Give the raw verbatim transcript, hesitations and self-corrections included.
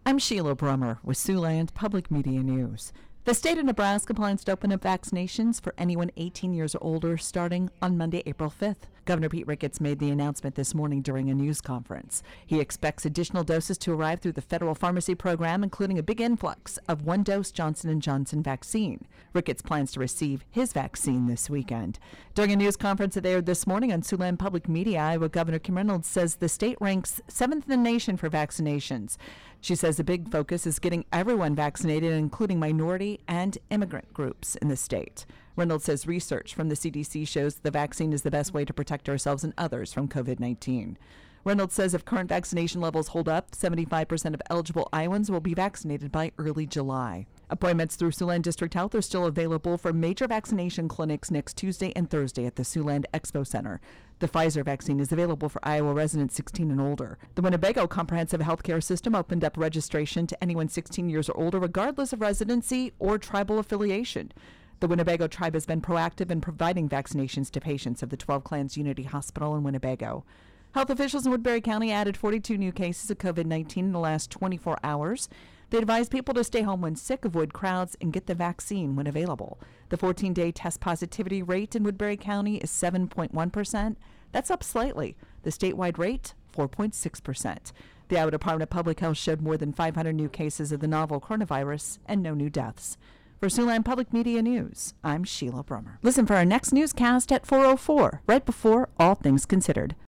I'm Sheila Brummer with Siouxland Public Media News. The state of Nebraska plans to open up vaccinations for anyone eighteen years or older starting on Monday, April fifth. Governor Pete Ricketts made the announcement this morning during a news conference. He expects additional doses to arrive through the federal pharmacy program, including a big influx of one-dose Johnson and Johnson vaccine. Ricketts plans to receive his vaccine this weekend. During a news conference that aired this morning on Siouxland Public Media, Iowa Governor Kim Reynolds says the state ranks seventh in the nation for vaccinations. She says the big focus is getting everyone vaccinated, including minority and immigrant groups in the state. Reynolds says research from the C D C shows the vaccine is the best way to protect ourselves and others from COVID nineteen. Reynolds says if current vaccination levels hold up, seventy-five percent of eligible Iowans will be vaccinated by early July. Appointments through Siouxland District Health are still available for major vaccination clinics next Tuesday and Thursday at the Siouxland Expo Center. The Pfizer vaccine is available for Iowa residents sixteen and older. The Winnebago Comprehensive Healthcare System opened up registration to anyone sixteen years or older, regardless of residency or tribal affiliation. The Winnebago tribe has been proactive in providing vaccinations to patients of the twelve Clans Unity Hospital in Winnebago. Health officials in Woodbury County added forty-two new cases of COVID nineteen in the last twenty-four hours. They advise people to stay home when sick, avoid crowds, and get the vaccine when available. The fourteen-day test positivity rate in Woodbury County is seven point one percent. That's up slightly. The statewide rate, four point six percent. The Iowa Department of Public Health showed more than five hundred new cases of the novel coronavirus and no new deaths. For Siouxland Public Media News, I'm Sheila Brummer. Listen for our next newscast at four oh four, right before All Things Considered.